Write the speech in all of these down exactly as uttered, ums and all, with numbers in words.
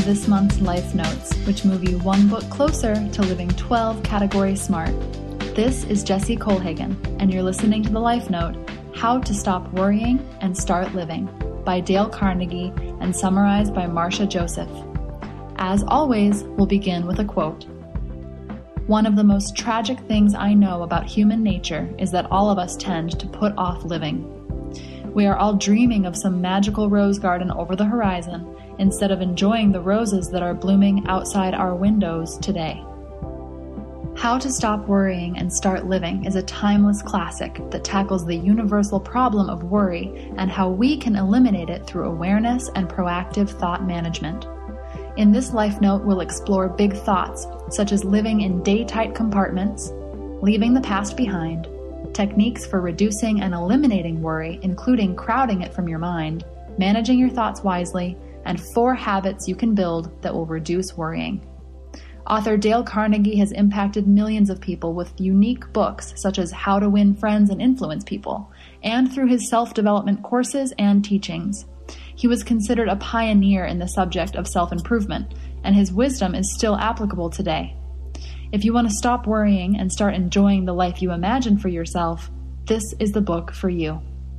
this month's Life Notes, which move you one book closer to living twelve category smart. This is Jessie Colhagen, and you're listening to the Life Note, How to Stop Worrying and Start Living, by Dale Carnegie and summarized by Marcia Joseph. As always, we'll begin with a quote. One of the most tragic things I know about human nature is that all of us tend to put off living. We are all dreaming of some magical rose garden over the horizon instead of enjoying the roses that are blooming outside our windows today. How to Stop Worrying and Start Living is a timeless classic that tackles the universal problem of worry and how we can eliminate it through awareness and proactive thought management. In this Life Note, we'll explore big thoughts such as living in day-tight compartments, leaving the past behind, techniques for reducing and eliminating worry, including crowding it from your mind, managing your thoughts wisely, and four habits you can build that will reduce worrying. Author Dale Carnegie has impacted millions of people with unique books such as How to Win Friends and Influence People, and through his self-development courses and teachings. He was considered a pioneer in the subject of self-improvement, and his wisdom is still applicable today. If you want to stop worrying and start enjoying the life you imagine for yourself, this is the book for you.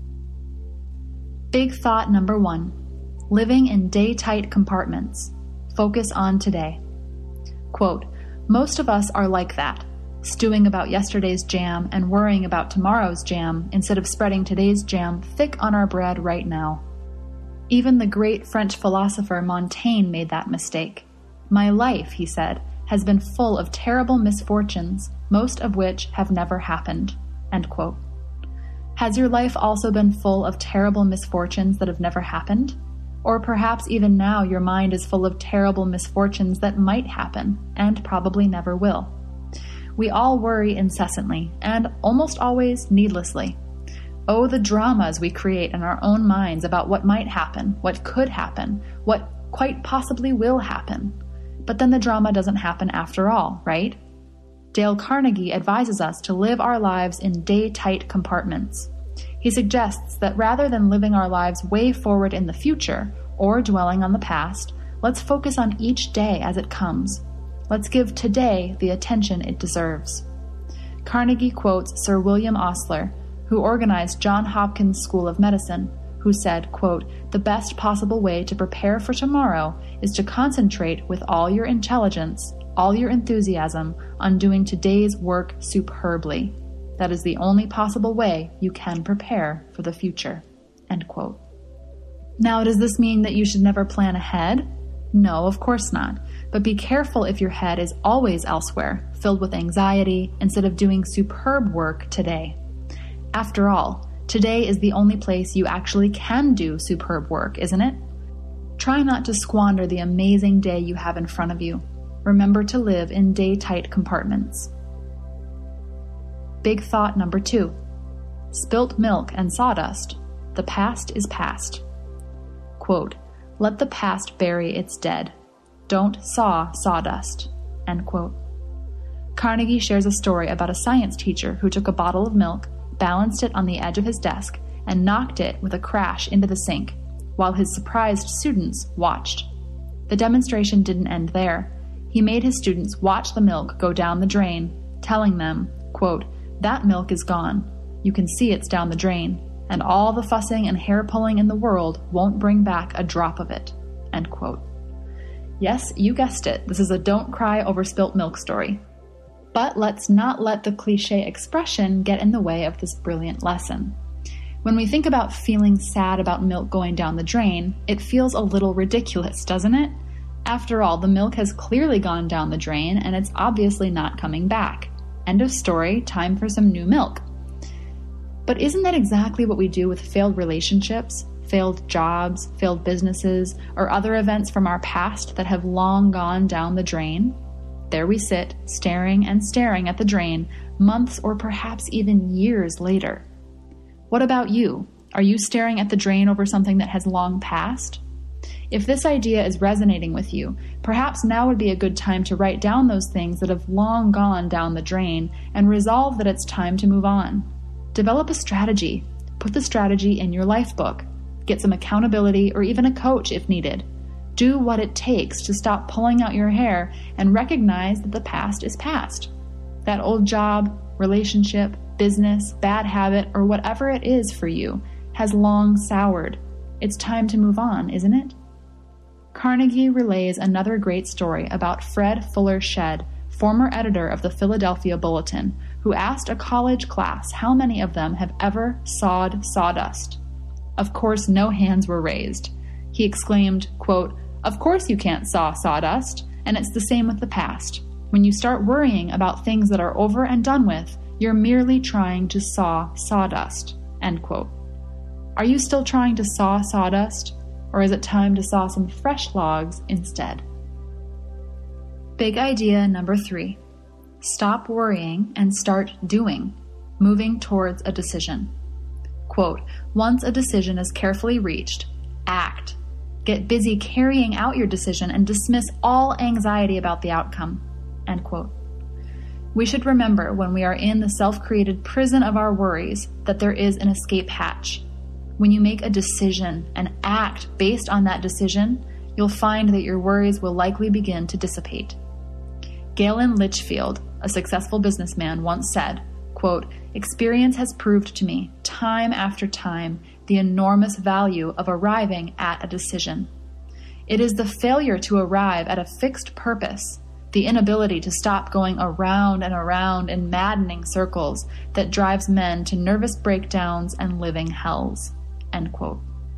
Big thought number one. Living in day-tight compartments. Focus on today. Quote, most of us are like that, stewing about yesterday's jam and worrying about tomorrow's jam instead of spreading today's jam thick on our bread right now. Even the great French philosopher Montaigne made that mistake. My life, he said, has been full of terrible misfortunes, most of which have never happened. End quote. Has your life also been full of terrible misfortunes that have never happened? Or perhaps even now your mind is full of terrible misfortunes that might happen, and probably never will. We all worry incessantly, and almost always needlessly. Oh, the dramas we create in our own minds about what might happen, what could happen, what quite possibly will happen. But then the drama doesn't happen after all, right? Dale Carnegie advises us to live our lives in day-tight compartments. He suggests that rather than living our lives way forward in the future or dwelling on the past, let's focus on each day as it comes. Let's give today the attention it deserves. Carnegie quotes Sir William Osler, who organized Johns Hopkins School of Medicine, who said, quote, the best possible way to prepare for tomorrow is to concentrate with all your intelligence, all your enthusiasm on doing today's work superbly. That is the only possible way you can prepare for the future. End quote. Now, does this mean that you should never plan ahead? No, of course not. But be careful if your head is always elsewhere, filled with anxiety, instead of doing superb work today. After all, today is the only place you actually can do superb work, isn't it? Try not to squander the amazing day you have in front of you. Remember to live in day-tight compartments. Big thought number two. Spilt milk and sawdust. The past is past. Quote, let the past bury its dead. Don't saw sawdust. End quote. Carnegie shares a story about a science teacher who took a bottle of milk, balanced it on the edge of his desk, and knocked it with a crash into the sink, while his surprised students watched. The demonstration didn't end there. He made his students watch the milk go down the drain, telling them, quote, that milk is gone. You can see it's down the drain, and all the fussing and hair-pulling in the world won't bring back a drop of it. End quote. Yes, you guessed it. This is a don't cry over spilt milk story. But let's not let the cliche expression get in the way of this brilliant lesson. When we think about feeling sad about milk going down the drain, it feels a little ridiculous, doesn't it? After all, the milk has clearly gone down the drain and it's obviously not coming back. End of story, time for some new milk. But isn't that exactly what we do with failed relationships, failed jobs, failed businesses, or other events from our past that have long gone down the drain? There we sit, staring and staring at the drain, months or perhaps even years later. What about you? Are you staring at the drain over something that has long passed? If this idea is resonating with you, perhaps now would be a good time to write down those things that have long gone down the drain and resolve that it's time to move on. Develop a strategy. Put the strategy in your life book. Get some accountability or even a coach if needed. Do what it takes to stop pulling out your hair and recognize that the past is past. That old job, relationship, business, bad habit, or whatever it is for you has long soured. It's time to move on, isn't it? Carnegie relays another great story about Fred Fuller Shedd, former editor of the Philadelphia Bulletin, who asked a college class how many of them have ever sawed sawdust. Of course, no hands were raised. He exclaimed, quote, "Of course you can't saw sawdust, and it's the same with the past. When you start worrying about things that are over and done with, you're merely trying to saw sawdust," end quote. Are you still trying to saw sawdust, or is it time to saw some fresh logs instead? Big idea number three. Stop worrying and start doing, moving towards a decision. Quote, "Once a decision is carefully reached, act. Get busy carrying out your decision and dismiss all anxiety about the outcome," end quote. We should remember when we are in the self-created prison of our worries that there is an escape hatch. When you make a decision and act based on that decision, you'll find that your worries will likely begin to dissipate. Galen Litchfield, a successful businessman, once said, quote, "Experience has proved to me, time after time, the enormous value of arriving at a decision. It is the failure to arrive at a fixed purpose, the inability to stop going around and around in maddening circles, that drives men to nervous breakdowns and living hells," end quote.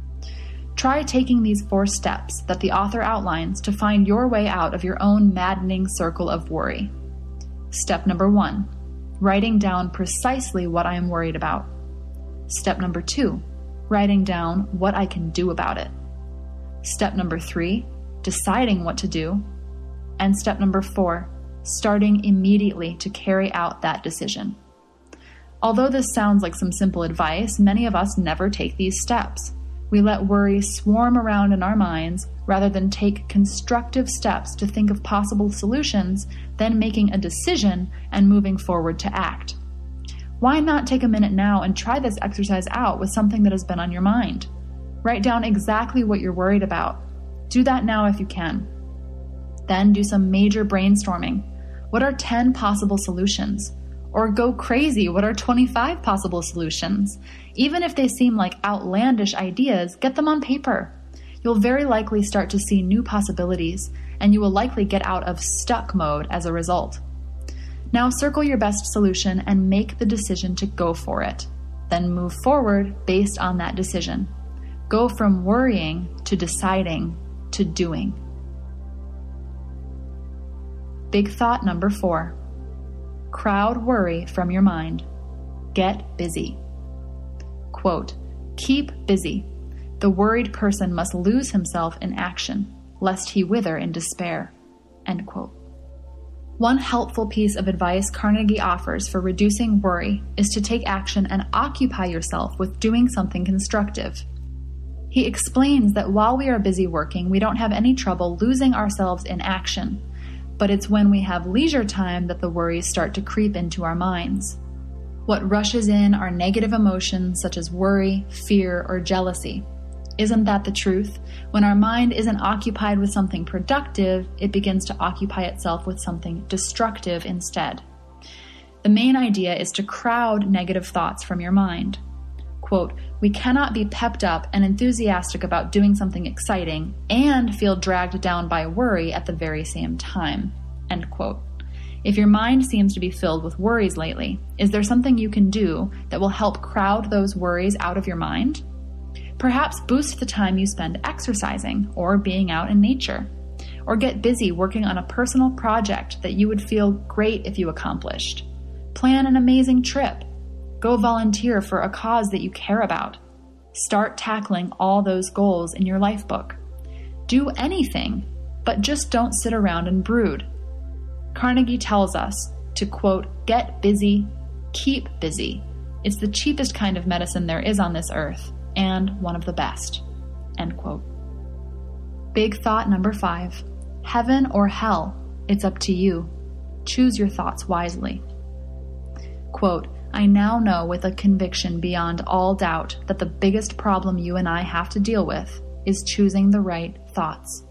Try taking these four steps that the author outlines to find your way out of your own maddening circle of worry. Step number one, writing down precisely what I am worried about. Step number two, writing down what I can do about it. Step number three, deciding what to do. And step number four, starting immediately to carry out that decision. Although this sounds like some simple advice, many of us never take these steps. We let worry swarm around in our minds rather than take constructive steps to think of possible solutions, then making a decision and moving forward to act. Why not take a minute now and try this exercise out with something that has been on your mind? Write down exactly what you're worried about. Do that now if you can. Then do some major brainstorming. What are ten possible solutions? Or go crazy, what are twenty-five possible solutions? Even if they seem like outlandish ideas, get them on paper. You'll very likely start to see new possibilities, and you will likely get out of stuck mode as a result. Now circle your best solution and make the decision to go for it. Then move forward based on that decision. Go from worrying to deciding to doing. Big thought number four. Crowd worry from your mind. Get busy. Quote, "Keep busy. The worried person must lose himself in action, lest he wither in despair." End quote. One helpful piece of advice Carnegie offers for reducing worry is to take action and occupy yourself with doing something constructive. He explains that while we are busy working, we don't have any trouble losing ourselves in action. But it's when we have leisure time that the worries start to creep into our minds. What rushes in are negative emotions such as worry, fear, or jealousy. Isn't that the truth? When our mind isn't occupied with something productive, it begins to occupy itself with something destructive instead. The main idea is to crowd negative thoughts from your mind. Quote, "We cannot be pepped up and enthusiastic about doing something exciting and feel dragged down by worry at the very same time." End quote. If your mind seems to be filled with worries lately, is there something you can do that will help crowd those worries out of your mind? Perhaps boost the time you spend exercising or being out in nature. Or get busy working on a personal project that you would feel great if you accomplished. Plan an amazing trip. Go volunteer for a cause that you care about. Start tackling all those goals in your life book. Do anything, but just don't sit around and brood. Carnegie tells us to, quote, "Get busy, keep busy. It's the cheapest kind of medicine there is on this earth, and one of the best," end quote. Big thought number five. Heaven or hell, it's up to you. Choose your thoughts wisely. Quote, "I now know with a conviction beyond all doubt that the biggest problem you and I have to deal with is choosing the right thoughts,"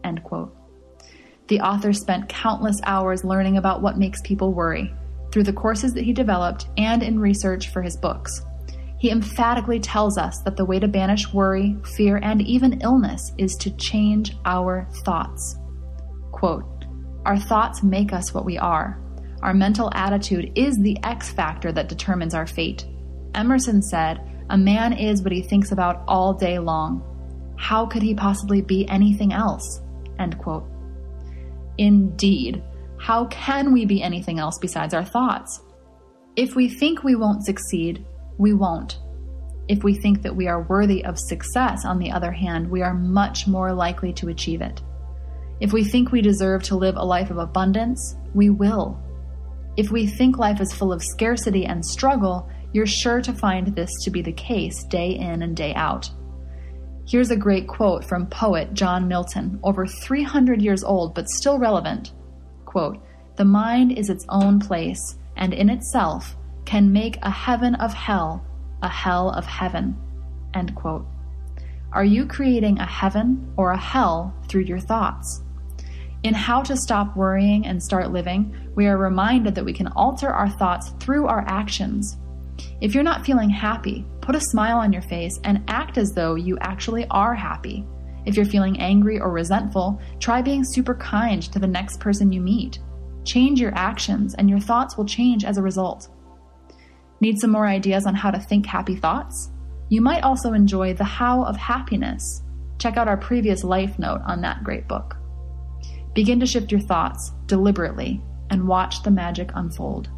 End quote. The author spent countless hours learning about what makes people worry through the courses that he developed and in research for his books. He emphatically tells us that the way to banish worry, fear, and even illness is to change our thoughts. Quote, "Our thoughts make us what we are. Our mental attitude is the X factor that determines our fate. Emerson said, 'A man is what he thinks about all day long. How could he possibly be anything else?'" End quote. Indeed, how can we be anything else besides our thoughts? If we think we won't succeed, we won't. If we think that we are worthy of success, on the other hand, we are much more likely to achieve it. If we think we deserve to live a life of abundance, we will. If we think life is full of scarcity and struggle, you're sure to find this to be the case day in and day out. Here's a great quote from poet John Milton, over three hundred years old but still relevant. Quote, "The mind is its own place, and in itself can make a heaven of hell, a hell of heaven." End quote. Are you creating a heaven or a hell through your thoughts? In How to Stop Worrying and Start Living, we are reminded that we can alter our thoughts through our actions. If you're not feeling happy, put a smile on your face and act as though you actually are happy. If you're feeling angry or resentful, try being super kind to the next person you meet. Change your actions and your thoughts will change as a result. Need some more ideas on how to think happy thoughts? You might also enjoy The How of Happiness. Check out our previous life note on that great book. Begin to shift your thoughts deliberately and watch the magic unfold.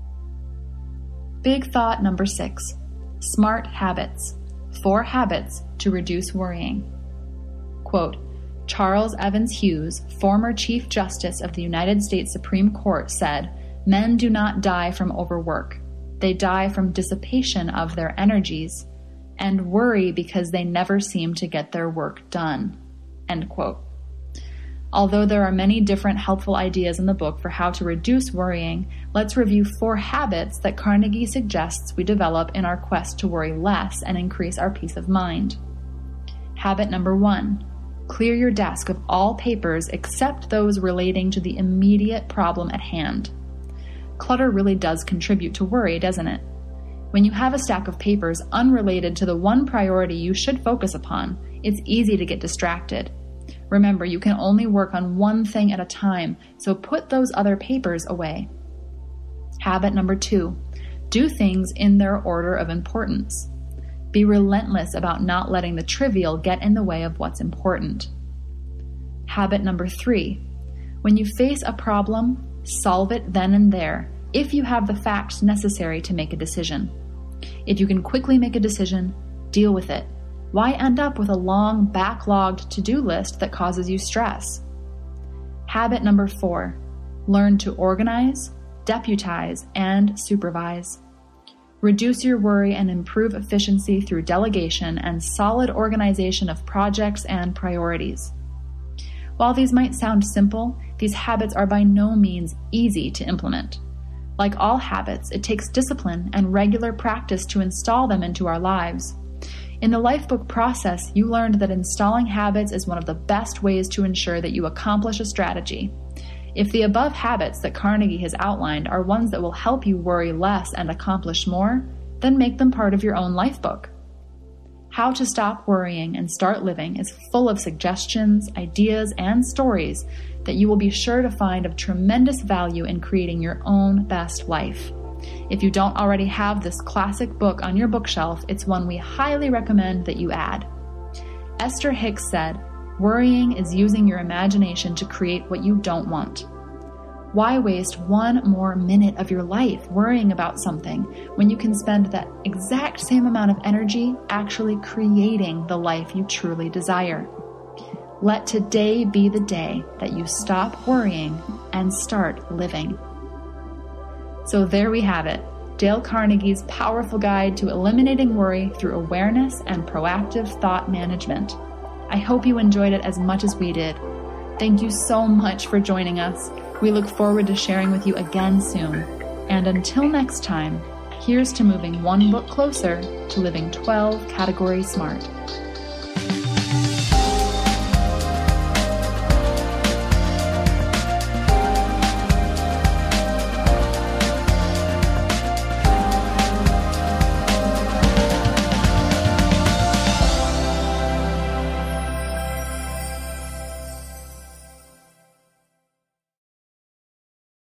Big thought number six, smart habits. Four habits to reduce worrying. Quote, Charles Evans Hughes, former Chief Justice of the United States Supreme Court, said, "Men do not die from overwork. They die from dissipation of their energies and worry because they never seem to get their work done." End quote. Although there are many different helpful ideas in the book for how to reduce worrying, let's review four habits that Carnegie suggests we develop in our quest to worry less and increase our peace of mind. Habit number one, clear your desk of all papers except those relating to the immediate problem at hand. Clutter really does contribute to worry, doesn't it? When you have a stack of papers unrelated to the one priority you should focus upon, it's easy to get distracted. Remember, you can only work on one thing at a time, so put those other papers away. Habit number two, do things in their order of importance. Be relentless about not letting the trivial get in the way of what's important. Habit number three, when you face a problem, solve it then and there, if you have the facts necessary to make a decision. If you can quickly make a decision, deal with it. Why end up with a long, backlogged to-do list that causes you stress? Habit number four, learn to organize, deputize, and supervise. Reduce your worry and improve efficiency through delegation and solid organization of projects and priorities. While these might sound simple, these habits are by no means easy to implement. Like all habits, it takes discipline and regular practice to install them into our lives. In the Lifebook process, you learned that installing habits is one of the best ways to ensure that you accomplish a strategy. If the above habits that Carnegie has outlined are ones that will help you worry less and accomplish more, then make them part of your own Lifebook. How to Stop Worrying and Start Living is full of suggestions, ideas, and stories that you will be sure to find of tremendous value in creating your own best life. If you don't already have this classic book on your bookshelf, it's one we highly recommend that you add. Esther Hicks said, "Worrying is using your imagination to create what you don't want." Why waste one more minute of your life worrying about something when you can spend that exact same amount of energy actually creating the life you truly desire? Let today be the day that you stop worrying and start living. So there we have it, Dale Carnegie's powerful guide to eliminating worry through awareness and proactive thought management. I hope you enjoyed it as much as we did. Thank you so much for joining us. We look forward to sharing with you again soon. And until next time, here's to moving one book closer to living twelve categories smart.